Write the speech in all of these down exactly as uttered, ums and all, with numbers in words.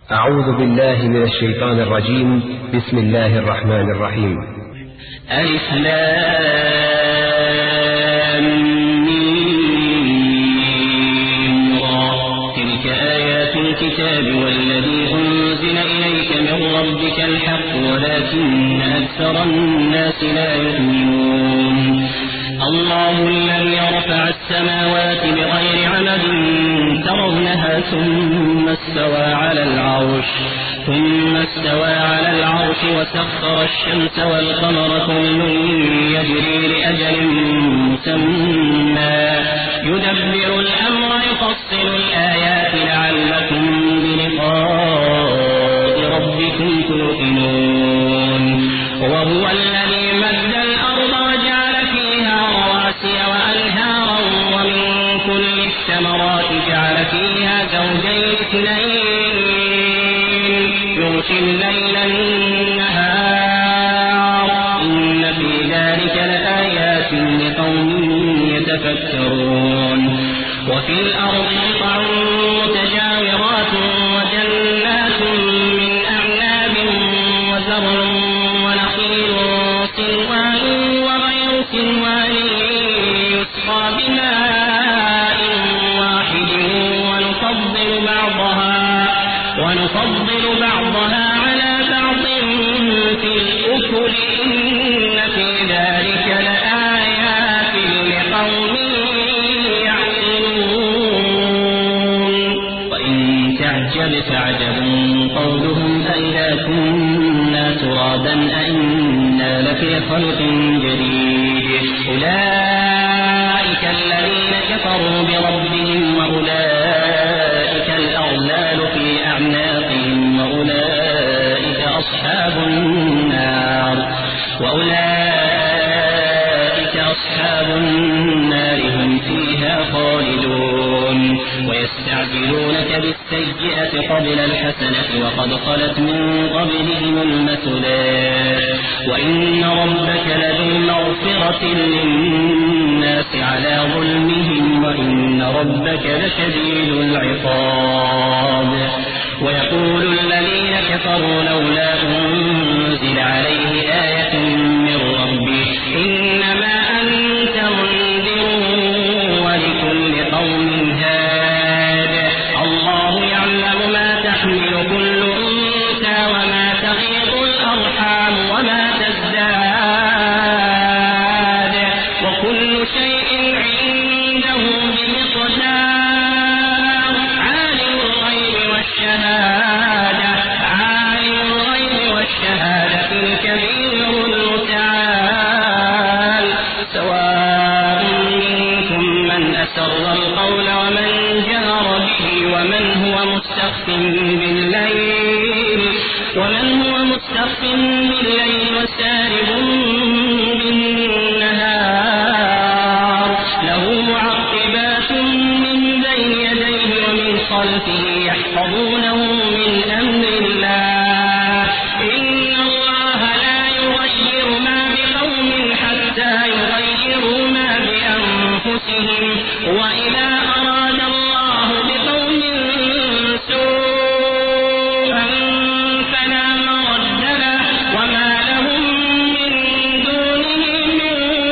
أعوذ بالله من الشيطان الرجيم. بسم الله الرحمن الرحيم. ألف لام ميم را. تلك آيات الكتاب والذي أنزل إليك من ربك الحق ولكن أكثر الناس لا يؤمنون. الله الذي رفع السماوات بغير عمد ترونها ثم استوى على العرش ثم استوى على العرش وسخر الشمس والقمر كل يجري لأجل مسمى يدبر الأمر يفصل الآيات لعلكم بلقاء ربكم توقنون. وهو الذي مد الأرض وجعل فيها رواسي وأنهارا ومن كل الثمرات جعل فيها زوجين اثنين يغشي الليل النهار إن في ذلك لآيات لقوم يتفكرون. وفي الأرض قطع متجاورات وجنات من أعناب وزرع ونخيل صنوان وغير صنوان يسقى بماء واحد ونفضل بعضها ونفضل بعضها على بعض في الأكل إن في ذلك لآيات لقوم يعقلون. وإن تعجب فعجب قولهم أئذا كنا ترابا أئنا لفي خلق جديد. أولئك الذين كفروا بربهم وأولئك الأغلال في أعناقهم وأولئك أصحاب النار وأولئك أصحاب النار هم فيها خالدون. ويستعجلونك بالسيئة قبل الحسنة وقد خلت من قبلهم المثلات وإن ربك لذو مغفرة للناس على ظلمهم وإن ربك لشديد العقاب. ويقول الذين كفروا لولا أنزل عليه آية من ربه إنما أنت منذر ولكل قوم هاد. الله يعلم ما تحمل كل أنثى وما تغيض الأرحام وما تزداد وكل شيء عنده بمقدار. عالم الغيب والشهادة عالم الغيب والشهادة الكبير المتعال. سواء منكم من أسر القول ومن جهر به ومن هو مستخف بالليل ومن هو مستخف بالليل وسارب بالنهار. له معقبات من بين يديه ومن خلفه يحفظونه من أمر الله. إن الله لا يغير ما بقوم حتى يغيروا ما بأنفسهم وإذا أراد الله بقوم سوءا فلا مرد له وما لهم من دونه من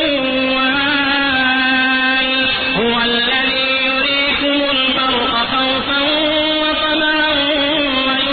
وال. هو الذي يريكم البرق خوفا وطمعا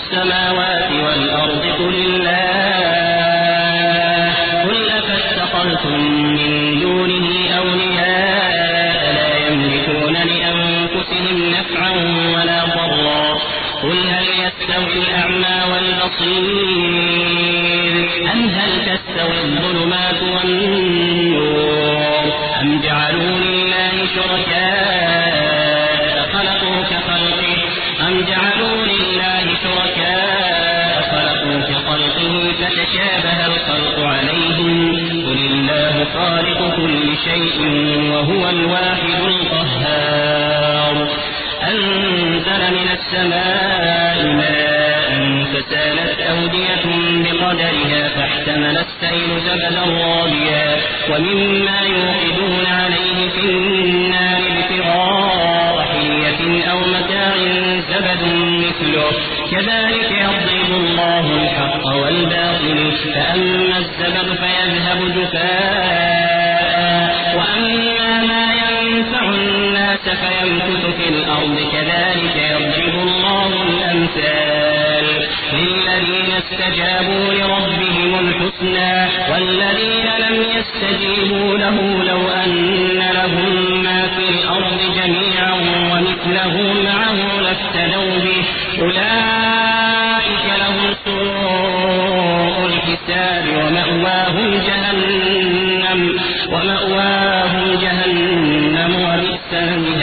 السماوات والأرض قل الله قل أفاتخذتم من دونه أولياء لا يملكون لأنفسهم نفعا ولا ضرا قل هل يستوي الأعمى والبصير أم هل تستوي الظلمات والنور أم جعلوا لله شركاء خلقوا كخلقه أم جعلوا لله شركاء خلقوا كخلقه فتشابه الخلق عليهم قل الله خالق كل شيء وهو الواحد القهار أنزل من السماء ماء فسالت أودية بقدرها فاحتمل السيل زبدا رابيا ومما يوقدون عليه في النار ابتغاء حلية أو متاع زبد مثله كذلك يضرب الله الحق والباطل فأما الزبد فيذهب جفاء وأما ما ينفع الناس فيمكث في الأرض كذلك يضرب الله الأمثال للذين استجابوا لربهم الحسنى والذين لم يستجيبوا له لو أن لهم ما في الأرض جميعا ومثله معه لافتدوا به أولئك لهم سوء الحساب ومأواهم جهنم ومأواهم جهنم وبئس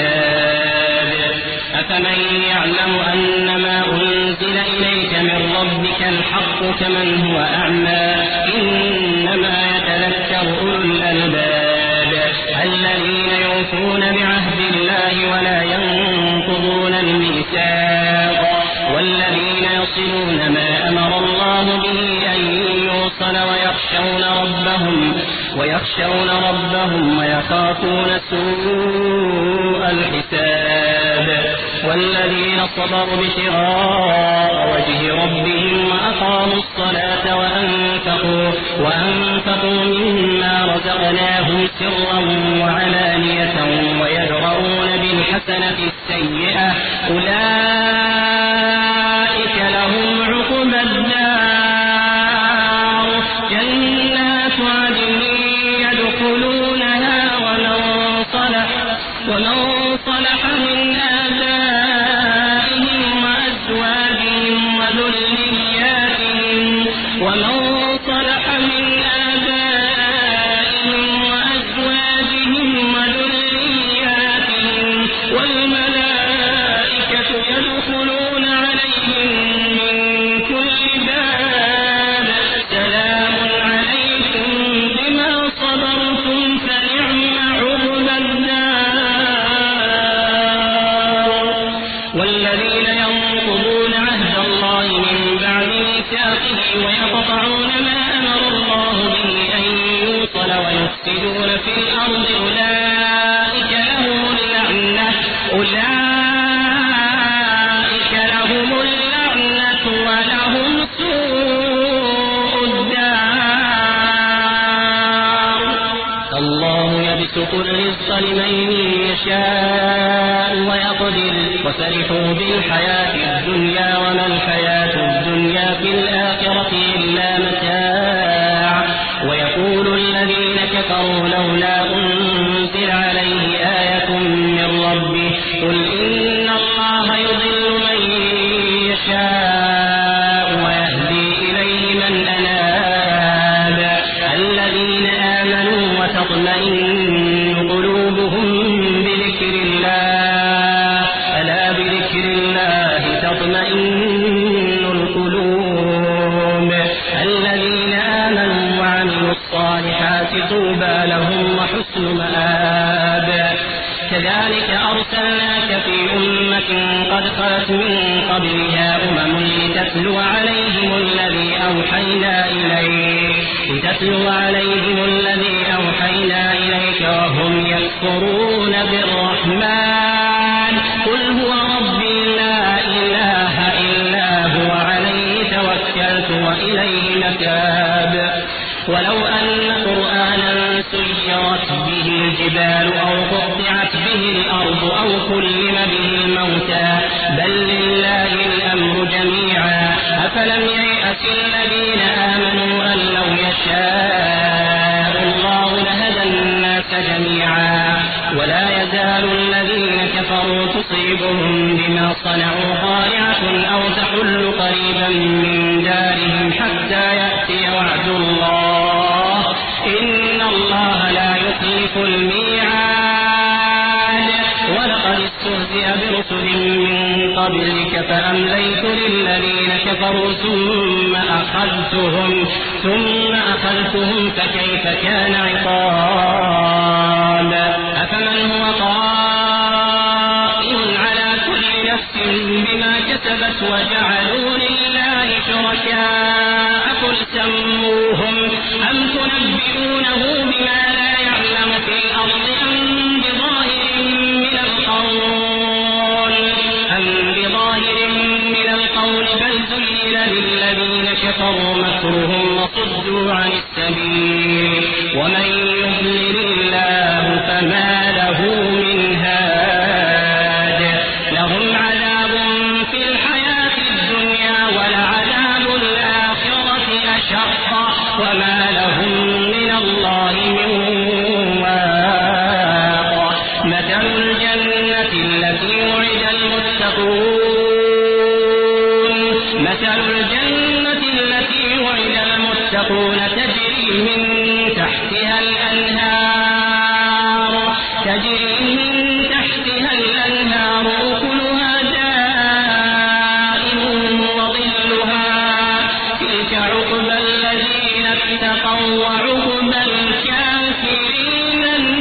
المهاد أفمن يعلم أن ما أنزل إليك من ربك الحق كمن هو أعمى إنما يتذكر أولو الألباب الذين يوفون بعهد الله ولا ينقضون الميثاق والذين يصلون ما أمر الله به أن يوصل ويخشون ربهم ويخشون ربهم ويخافون سوء الحساب والذين صبروا ابتغاء وجه ربهم وأقاموا الصلاة وأنفقوا وأنفقوا مما رزقناهم سرا وعلانية ويدرؤون بالحسنة السيئة أولئك لهم عقبى الدار جنات عدن يدخلونها ومن صلح ومن صلح من آبائهم وأزواجهم وذرياتهم ومن صلح من آبائهم وأزواجهم وذرياتهم والملائكة يدخلون عليهم من كل باب سلام عليكم بما صبرتم فنعم عقبى الدار والذين ينقضون عهد الله من بعد ميثاقه ويقطعون ما أمر الله به أن يوصل ويفسدون في الأرض أولئك لهم اللعنة أولئك لهم اللعنة ولهم سوء الدار الله يبسط الرزق لمن يشاء ويقدر وفرحوا بالحياة الدنيا وما الحياة الدنيا في الآخرة إلا متاع ويقول الذين كفروا لولا أنزل عليه آية من ربه قل إن الله يضل من يشاء ويهدي إليه من أناب الذين آمنوا وتطمئن قلوبهم بذكر الله ألا بذكر الله تطمئن القلوب الذين آمنوا وعملوا الصالحات طوبى لهم وحسن مآب كذلك أرسلناك في أمة قد خلت من قبلها أمم لتتلو عليهم الذي أوحينا إليك لتتلو عليهم الذي أوحينا إليك وهم يكفرون بالرحمن قل هو ربي لا إله إلا هو عليه توكلت وإليه متاب ولو أن قرآنا سيرت به الجبال أو قطعت به الأرض أو كلم به الموتى بل لله الأمر جميعا أفلم ييأس الذين آمنوا أن لو يشاء الله لهدى الناس جميعا ولا يزال الذين كفروا تصيبهم بما صنعوا قارعة أو تحل قريبا من دارهم حتى يأتي وعد الله إن الله لا يخلف الميعاد ولقد استهزئ برسل من قبلك فأمليت للذين كفروا ثم أخذتهم ثم أخذتهم فكيف كان عقاب أفمن هو قائم على كل نفس بما كسبت وجعلوا لله شركاء قل سموهم أم تنبئونه بما لا يعلم في الأرض أم بظاهر من القول أم بظاهر من القول بل زين للذين كفروا مكرهم وصدوا عن السبيل ومن يضلل الله فما له من هاد لهم عذاب في الحياة الدنيا ولعذاب الآخرة أشق وما لهم من الله من واق مثل الجنة التي وعد المتقون مثل الجنة التي وعد المتقون تجري من تحتها الأنهار تجري من تحتها الأنهار أكلها دائم وظلها تلك عقبى الذين اتقوا وعقبى الكافرين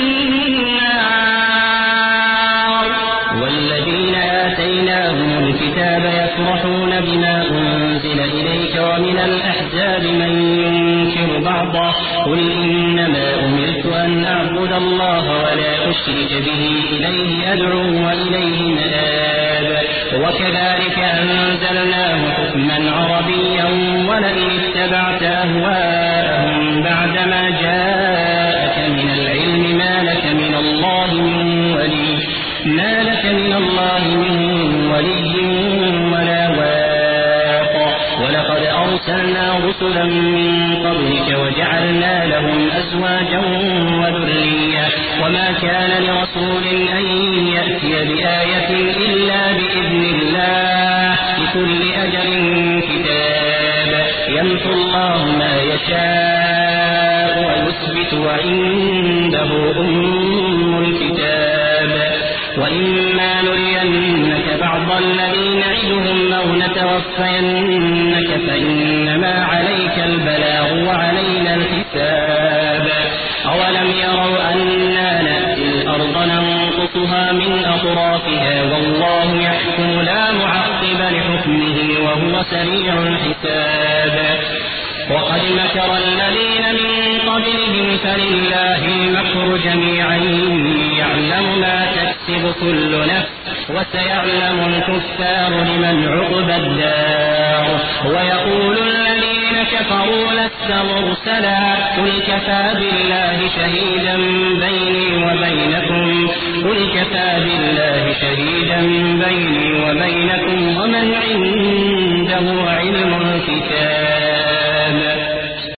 النار والذين آتيناهم الكتاب يفرحون بما أنزل إليك ومن الأحزاب من ينكر بعضه قل إنما أمرت أن أعبد الله ولا أشرك به إليه أدعو وإليه مآب وكذلك أنزلناه حكما عربيا ولئن اتبعت أهواءهم بعدما جاءك من العلم ما لك من الله من ولي ما لك من الله من ولي ولا واق ولقد أرسلنا رسلا من قبلك وجعلنا لهم أزواجا وذرية وما كان لرسول أن يأتي بآية إلا بإذن الله لكل أجل كتاب يمحو الله ما يشاء ويثبت وعنده أم الكتاب وإما نرينك بعض الذي نعدهم أو نتوفينك فإنما عليك البلاغ وعلينا الحساب أولم يروا أنا نأتي الأرض ننقصها من أطرافها والله يحكم لا معقب لحكمه وهو سريع الحساب وقد مكر الذين من قبلهم فلله المكر جميعا يعلم ما تكسب كل نفس وسيعلم الكفار لمن عقبى الدار ويقول الذين كفروا لست مرسلا قل كفى بالله شهيدا بيني وبينكم قل كفى بالله شهيدا بيني وبينكم ومن عنده علم الكتاب